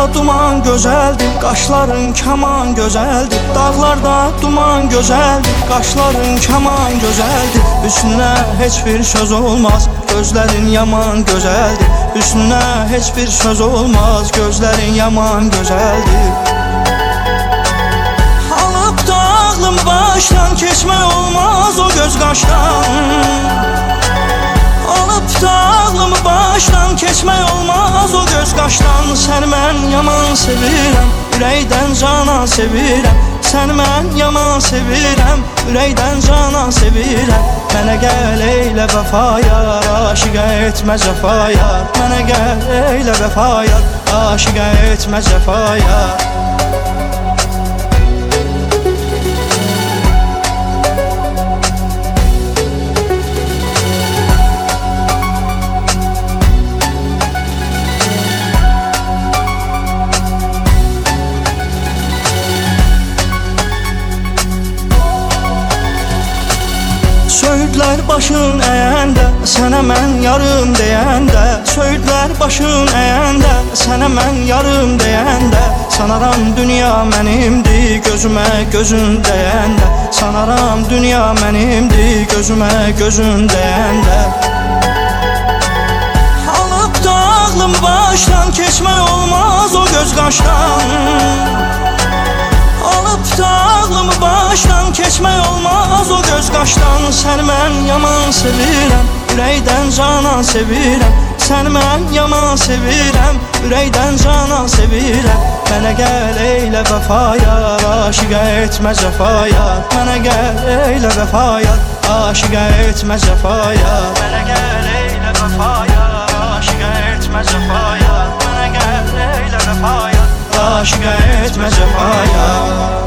duman gözəldir, qaşların kaman gözəldir. Dağlarda duman gözəldir, qaşların kaman gözəldir. Üstünə heç bir söz olmaz, gözlərin yaman gözəldir. Üstünə heç bir söz olmaz, gözlərin yaman gözəldir. Alıp da ağlımı baştan keçmək olmaz o göz qaşdan. Alıp da ağlımı baştan keçmək olmaz o göz qaşdan. Sən mən yaman sevirəm, ürəkdən cana sevirəm. Sən mən yaman sevirəm, ürəkdən cana sevirəm. Mənə gəl eylə vəfayar, aşiqə etmə cəfayar. Mənə gəl eylə vəfayar, aşiqə etmə cəfayar. Söğütlər başın əyəndə, sənə mən yarım deyəndə. Söğütlər başın əyəndə, sənə mən yarım deyəndə. Sanaram dünya mənimdir, gözümə gözün dəyəndə. Sanaram dünya mənimdir, gözümə gözün dəyəndə. Alıp da ağlım başdan keçmək olmaz o göz qaşdan. Alıp da ağlımı baştan keçmək olmaz o göz qaşdan. Sən mən yaman sevirəm, ürəkdən cana sevirəm. Sən mən yaman sevirəm, ürəkdən cana sevirəm. Mənə gəl eylə vəfayar, aşiqə etmə cəfayar. Mənə gəl eylə vəfayar, aşiqə etmə cəfayar. Mənə gəl eylə vəfayar, aşiqə etmə cəfayar. Mənə gəl eylə vəfayar, aşiqə etmə cəfayar.